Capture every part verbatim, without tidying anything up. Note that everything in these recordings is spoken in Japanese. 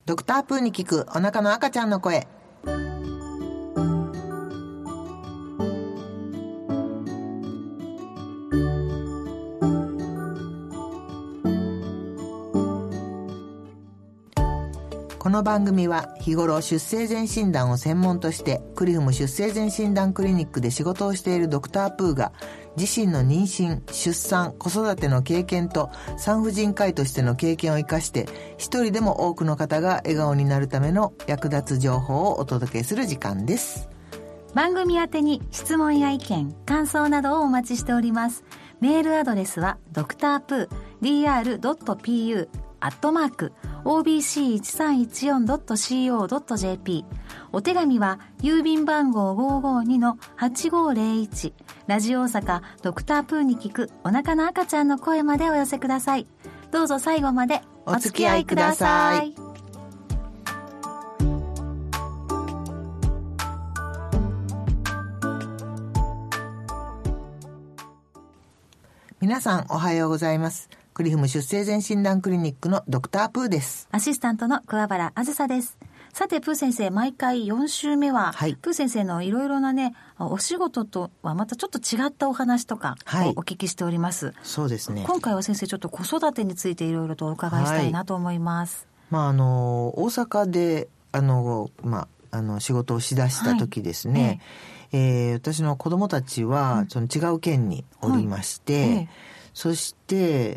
ドクタープーに聞くお腹の赤ちゃんの声。この番組は日頃出生前診断を専門としてクリフム出生前診断クリニックで仕事をしているドクタープーが自身の妊娠、出産、子育ての経験と産婦人科医としての経験を生かして一人でも多くの方が笑顔になるための役立つ情報をお届けする時間です。 番組宛てに質問や意見、感想などをお待ちしております。メールアドレスはドクタープー ドクタープー アットマーク オービーシーいちさんいちよん ドット シーオー ドット ジェーピー。 お手紙は郵便番号 ごーごーに のはちごーぜろいち ラジオ大阪ドクタープーに聞くお腹の赤ちゃんの声までお寄せください。どうぞ最後までお付き合いください。 皆さんおはようございます。クリフム出生前診断クリニックのドクタープーです。 アシスタントの桑原あずさです。さてプー先生、毎回よん週目は、はい、プー先生のいろいろなねお仕事とはまたちょっと違ったお話とかをお聞きしております、はい、 そうですね。 今回は先生ちょっと子育てについていろいろとお伺いしたいなと思います、 はい、まああの大阪であの、まあ、あの仕事をしだした時ですね、はいええー、私の子供たちはその違う県におりまして、はいええそして、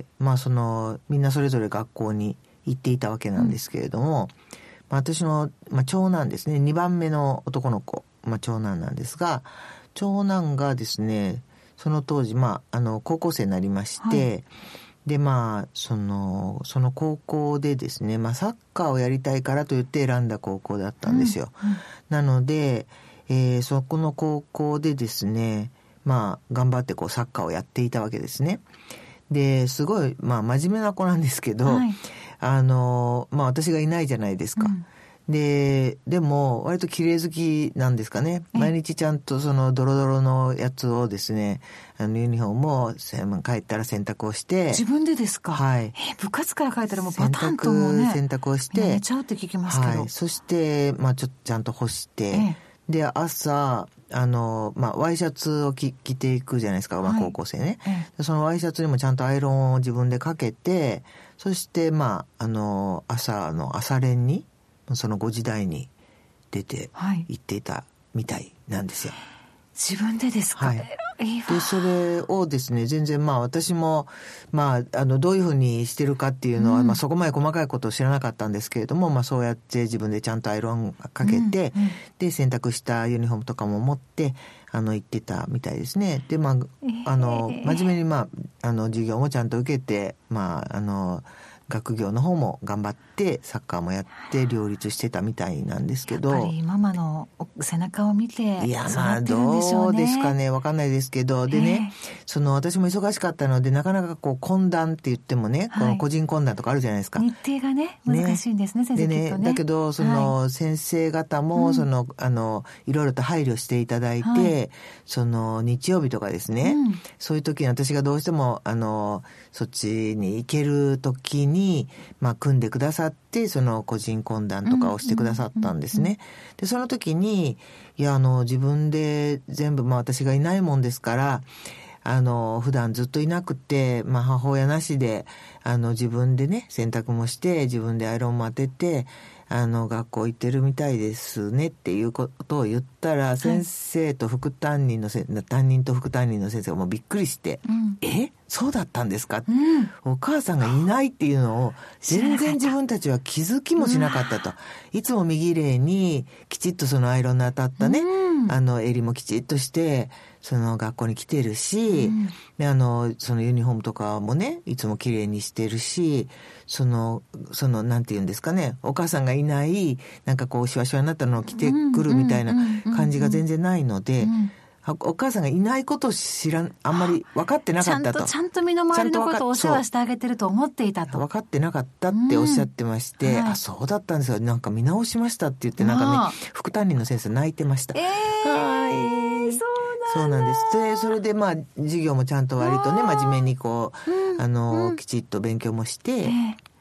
まあ、そのみんなそれぞれ学校に行っていたわけなんですけれども、うんまあ、私の、まあ、長男ですねにばんめの男の子、まあ、長男なんですが長男がですねその当時、まあ、あの高校生になりまして、はい、でまあそのその高校でですね、まあ、サッカーをやりたいからと言って選んだ高校だったんですよ、うんうん、なので、えー、そこの高校でですねまあ、頑張ってこうサッカーをやっていたわけですね。ですごい、まあ、真面目な子なんですけど、はい、あのまあ、私がいないじゃないですか、うん、ででも割と綺麗好きなんですかね。毎日ちゃんとそのドロドロのやつをですねあのユニフォームを帰ったら洗濯をして自分でですか。 はい、 え部活から帰ったらもうパタンともね洗濯をして寝ちゃうって聞きますけど、 はい、そして、まあ、ちょっとちゃんと干して、ええ、で朝あの、まあ、ワイシャツを着ていくじゃないですか、まあ、高校生ね、はいええ、そのワイシャツにもちゃんとアイロンを自分でかけてそして、まあ、あの朝の朝練にそのごじ台に出て行っていたみたいなんですよ、はい、 自分でですか、はいでそれをですね全然まあ私も、まあ、あのどういうふうにしてるかっていうのは、うんまあ、そこまで細かいことを知らなかったんですけれども、まあ、そうやって自分でちゃんとアイロンかけて、うんうん、で洗濯したユニフォームとかも持ってあの行ってたみたいですね。で、まあ、あの真面目に、まあ、あの授業もちゃんと受けて、まあ、あの学業の方も頑張ってサッカーもやって両立してたみたいなんですけど、 やっぱりママの背中を見て育ってるんでしょうね。いやまあどうですかね分かんないですけどでね、その私も忙しかったのでなかなかこう懇談って言ってもね、はい、この個人懇談とかあるじゃないですか。 日程がね難しいんですね、ね先生でね、 きっとね。 だけどその先生方も、はい、そのあのいろいろと配慮していただいて、はい、その日曜日とかですね、うん、そういう時に私がどうしてもあのそっちに行ける時に、まあ、組んでくださってその個人懇談とかをしてくださったんですね。でその時にいやあの自分で全部、まあ、私がいないもんですからあの普段ずっといなくて、まあ、母親なしであの自分でね洗濯もして自分でアイロンも当ててあの学校行ってるみたいですねっていうことを言ったら、はい、先生と副担任のせ担任と副担任の先生がもうびっくりして、うん、えそうだったんですか、うん、お母さんがいないっていうのを全然自分たちは気づきもしなかったと、いつも右霊にきちっとそのアイロンの当たったね、うん、あの襟もきちっとしてその学校に来てるし、うん、であのそのユニフォームとかもねいつもきれいにしてるしそのそのなんていうんですかねお母さんがいないなんかこうシワシワになったのを着てくるみたいな感じが全然ないので、うんうんうんうん、お母さんがいないことを知らんあんまり分かってなかったと、 ちゃんとちゃんと身の回りのことをお世話してあげてると思っていたと分かってなかったっておっしゃってまして、うんはい、あそうだったんですよなんか見直しましたって言ってなんかね副担任の先生泣いてました。 えー、はいそうそうなんです。でそれでまあ授業もちゃんと割とね真面目にこう、うん、あの、うん、きちっと勉強もして、えー、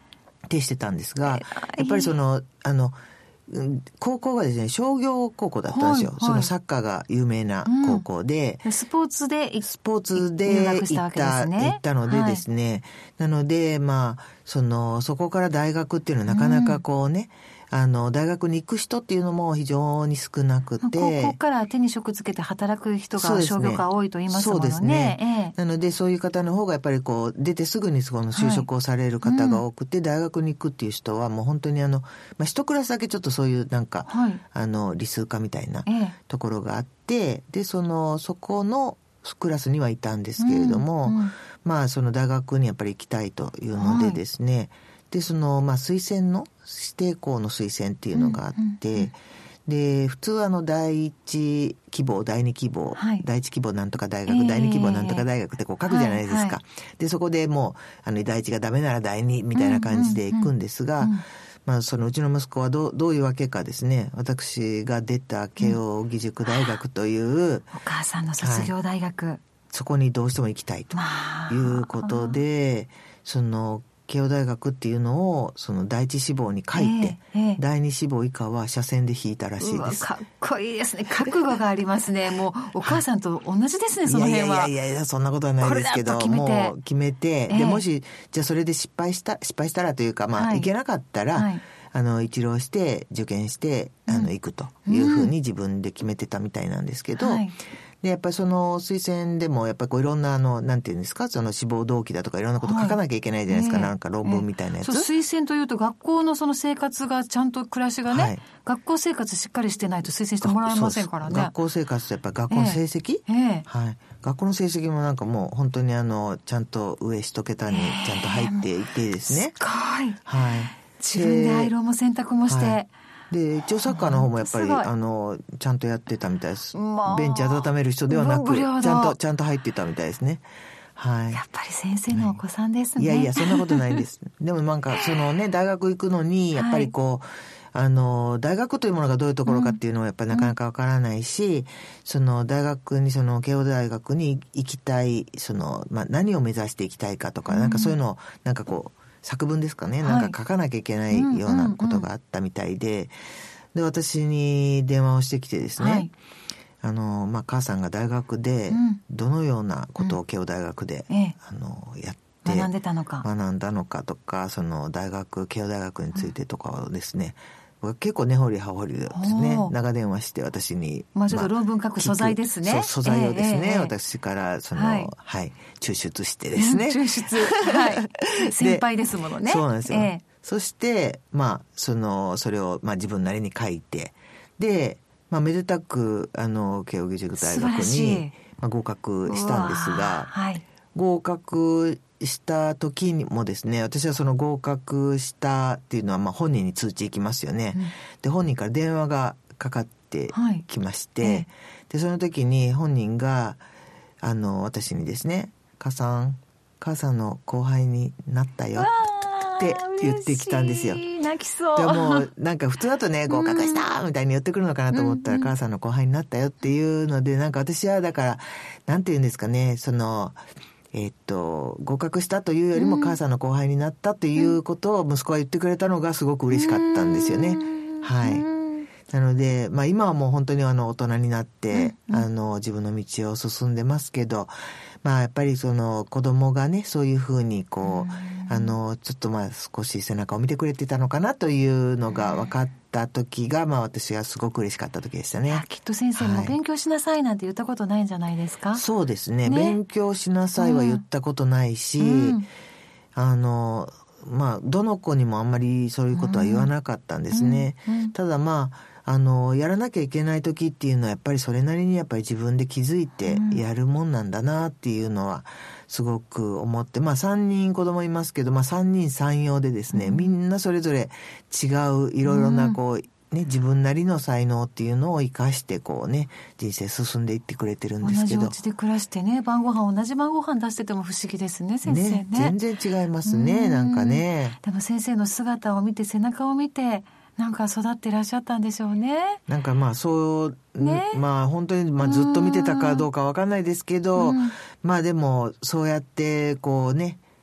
呈してたんですが、やっぱりそのあの高校がですね商業高校だったんですよ、はいはい、そのサッカーが有名な高校で、 うん、スポーツでスポーツで入学したわけですね。行ったのでですね、はい、なのでまあそのそこから大学っていうのはなかなかこうね、うん、あの大学に行く人っていうのも非常に少なくて、 高校から手に職つけて働く人が商業科多いと言いますものね。 そうですね、ええ、なのでそういう方の方がやっぱりこう出てすぐにその就職をされる方が多くて、はい、うん、大学に行くっていう人はもう本当にあの、まあ、一クラスだけちょっとそういうなんか、はい、あの理数科みたいなところがあって、ええ、でそのそこのクラスにはいたんですけれども、うんうん、まあその大学にやっぱり行きたいというのでですね、はい、でそのまあ推薦の指定校の推薦っていうのがあって、うんうんうん、で普通はあの第一希望第二希望、はい、第一希望なんとか大学、えー、第二希望なんとか大学ってこう書くじゃないですか、はいはい、でそこでもうあの第一がダメなら第二みたいな感じで行くんですが、うんうんうん、まあ、そのうちの息子はどう、どういうわけかですね、私が出た慶應義塾大学という、うん、 お母さんの卒業大学、はい、 そこにどうしても行きたいということで、その慶應大学っていうのをその第一志望に書いて、えーえー、第二志望以下は斜線で引いたらしいです。 かっこいいですね。覚悟がありますね。もうお母さんと同じですね、その辺は。 いやいやいやいや、そんなことはないですけど、もう決めて、えー、でもしじゃあそれで失敗した失敗したらというか、まあ、はい、いけなかったら、はい、あの一浪して受験してあの行くというふうに自分で決めてたみたいなんですけど、うん、はい、でやっぱりその推薦でもやっぱりこういろんなあのなんていうんですか、その志望動機だとかいろんなこと書かなきゃいけないじゃないですか、はい、なんか論文みたいなやつ、 えー、そう推薦というと学校のその生活がちゃんと暮らしがね、はい、学校生活しっかりしてないと推薦してもらえませんからね。 学校生活とやっぱり学校の成績、えーえーはい、学校の成績もなんかもう本当にあのちゃんと上一桁にちゃんと入っていてですね、 えー、すごい、 はい、 自分でアイロンも洗濯もして、はい、 で一応サッカーの方もやっぱりあのちゃんとやってたみたいです、まあ、ベンチ温める人ではなくちゃんとちゃんと入ってたみたいですね、はい、 やっぱり先生のお子さんですね、 はい、いやいやそんなことないですでもなんかそのね大学行くのにやっぱりこう、はい、あの大学というものがどういうところかっていうのはやっぱりなかなかわからないし、うん、その大学にその慶応大学に行きたいその、まあ、何を目指していきたいかとか、うん、なんかそういうのをなんかこう作文ですかね、なんか書かなきゃいけないようなことがあったみたいで、うんうんうん、で私に電話をしてきてですね、はい、あのまあ、母さんが大学でどのようなことを慶応大学で、うんええ、あのやって学んでたのか学んだのかとか、その大学慶応大学についてとかをですね、うん、結構根掘り葉掘りですね長電話して私に、 まあ、ちょっと論文書く素材ですね、 そう素材をですね、えー、私からその、はいはい、抽出してですね、 抽出、はい、先輩ですものね。 そうなんですよ、えー、そしてまあそのそれをまあ自分なりに書いて、で、まあ、めでたくあの慶應義塾大学に、まあ、合格したんですが、はい、合格した時にもですね、私はその合格したっていうのはまあ本人に通知いきますよね、うん、で本人から電話がかかってきまして、はいええ、でその時に本人があの私にですね、母さん母さんの後輩になったよって言ってきたんですよ。 泣きそう。 でもなんか普通だとね合格したみたいに言ってくるのかなと思ったら、うん、母さんの後輩になったよっていうので、なんか私はだからなんて言うんですかね、そのえっと合格したというよりも母さんの後輩になったということを息子が言ってくれたのがすごく嬉しかったんですよね、はい。なので、まあ、今はもう本当にあの大人になって、うんうん、あの自分の道を進んでますけど、まあ、やっぱりその子供がねそういうふうにこう、あのちょっとまあ少し背中を見てくれてたのかなというのが分かった時が、まあ、私はすごく嬉しかった時でしたね。 きっと先生も勉強しなさいなんて言ったことないんじゃないですか。 はい、そうですね、勉強しなさいは言ったことないし、うん、あのまあ、どの子にもあんまりそういうことは言わなかったんですね、うんうんうん、ただまああのやらなきゃいけない時っていうのはやっぱりそれなりにやっぱり自分で気づいてやるもんなんだなっていうのはすごく思って、まあさんにん子供いますけど、まあ、さんにんさん様でですね、うん、みんなそれぞれ違ういろいろなこう、うんね、自分なりの才能っていうのを生かしてこうね人生進んでいってくれてるんですけど、 同じお家で暮らしてね、晩ご飯同じ晩ご飯出してても不思議ですね先生 ね, ね全然違いますね、なんかね。 でも先生の姿を見て背中を見てなんか育っていらっしゃったんでしょうね。 なんかまあそう、ね、まあ本当にまあずっと見てたかどうかわかんないですけど、まあでもそうやってこうね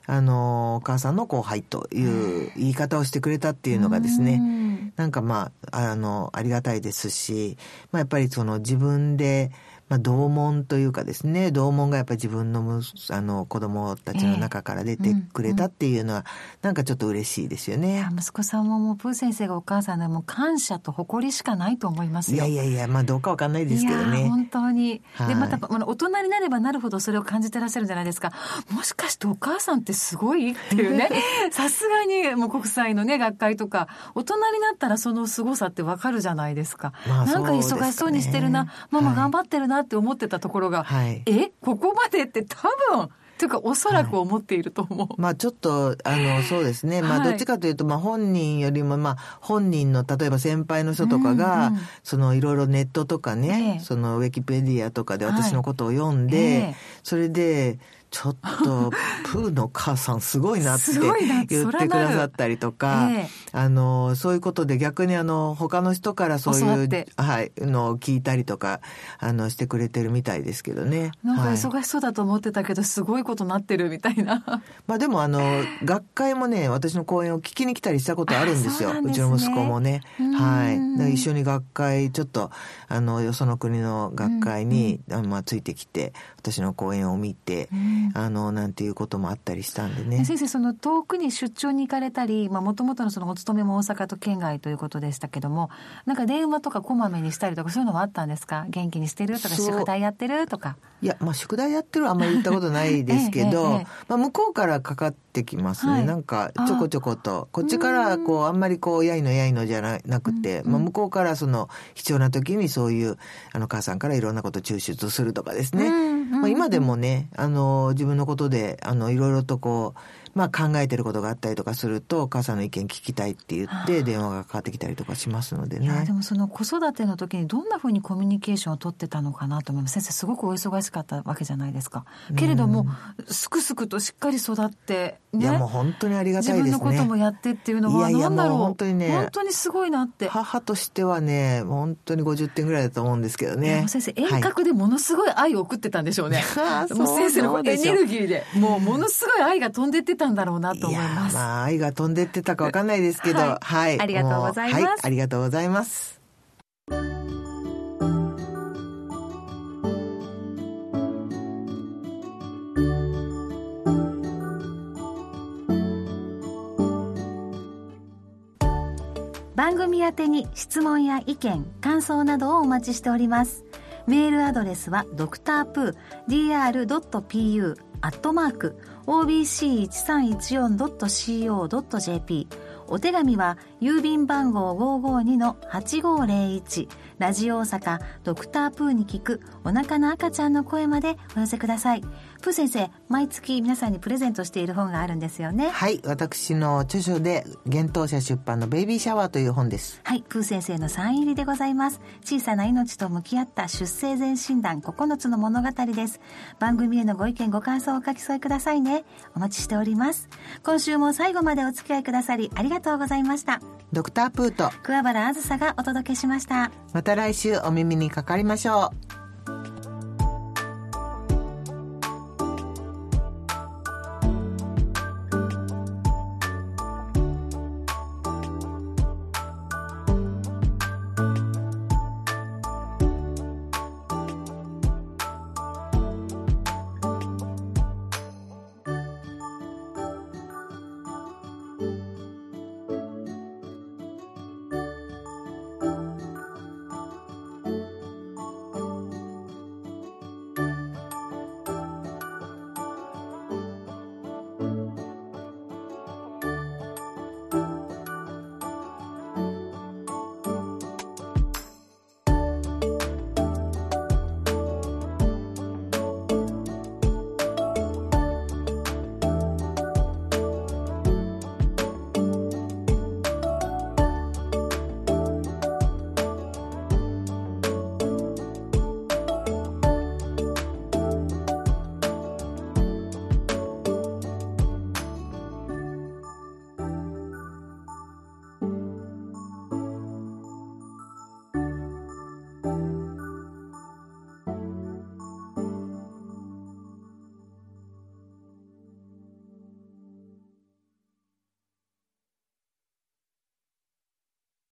あのお母さんの後輩という言い方をしてくれたっていうのがですね、なんかまああのありがたいですし、まあ、やっぱりその自分でまあ、同門というかですね、同門がやっぱり自分のむあの子供たちの中から出てくれたっていうのは、なんかちょっと嬉しいですよね。 いや息子さんももうプー先生がお母さんでもう感謝と誇りしかないと思いますよ。 いやいやいや、まあどうかわかんないですけどね。 いや本当に、 はい、 でまた大人になればなるほどそれを感じてらっしゃるんじゃないですか。もしかしてお母さんってすごいっていうねさすがにもう国際のね学会とか大人になったらそのすごさってわかるじゃないですか。 まあなんか忙しそうにしてるな、ママ頑張ってるなって思ってたところが、はい、えここまでって多分というかおそらく思っていると思う、はい、 まあちょっとあのそうですね、まあどっちかというと、まあ本人よりもまあ本人の例えば先輩の人とかが、うんうん、そのいろいろネットとかね、えー、そのウィキペディアとかで私のことを読んで、はいえー、それでちょっとプーの母さんすごいなって言ってくださったりとか、ええ、あのそういうことで逆にあの他の人からそういう、はい、のを聞いたりとかあのしてくれてるみたいですけどね。 なんか忙しそうだと思ってたけど、はい、すごいことなってるみたいな。 まあでもあの学会もね、私の講演を聞きに来たりしたことあるんですよ。 う, ですね、うちの息子もね、はい、で一緒に学会ちょっとあのよその国の学会に、うんうんまあ、ついてきて私の講演を見て、うんあのなんていうこともあったりしたんでね。 先生その遠くに出張に行かれたり、もともとのそのお勤めも大阪と県外ということでしたけども、なんか電話とかこまめにしたりとかそういうのはあったんですか？元気にしてるとか宿題やってるとか。 いや、まあ、宿題やってるはあんまり言ったことないですけど、ええええまあ、向こうからかかってきますね、はい、なんかちょこちょことこっちからこうあんまりこうやいのやいのじゃなくて、まあ、向こうからその必要な時にそういうあの母さんからいろんなことを抽出するとかですね、まあ、今でもねあの自分のことであのいろいろとこうまあ、考えてることがあったりとかすると母さんの意見聞きたいって言って電話がかかってきたりとかしますのでね。 いやでもその子育ての時にどんなふうにコミュニケーションを取ってたのかなと思います。先生すごくお忙しかったわけじゃないですか。けれどもすくすくとしっかり育って、ね、 いやもう本当にありがたいですね。 自分のこともやってっていうのは何だろう。いやいやもう本当にね本当にすごいなって。 母としてはね本当にごじゅってんぐらいだと思うんですけどね。 先生遠隔でものすごい愛を送ってたんでしょうね、はい、もう先生のエネルギーでもうものすごい愛が飛んでってたんだろうなと思います。 いやまあ愛が飛んでってたか分かんないですけど、はい、はい、 ありがとうございます、 はい、ありがとうございます。 番組宛てに質問や意見感想などをお待ちしております。メールアドレスはドクタープー ディーアールドットピーユー アットマーク オービーシーいちさんいちよんドットシーオードットジェーピー お手紙は郵便番号 ごーごーにのはちごーぜろいち ラジオ大阪ドクタープーに聞くお腹の赤ちゃんの声までお寄せください。プー先生毎月皆さんにプレゼントしている本があるんですよね。 はい、私の著書で幻冬舎出版のベイビーシャワーという本です。 はい、プー先生のサイン入りでございます。小さな命と向き合った出生前診断ここのつの物語です。番組へのご意見ご感想をお書き添えくださいね。お待ちしております。今週も最後までお付き合いくださりありがとうございました。 ドクタープーと桑原あずさがお届けしました。 また来週お耳にかかりましょう。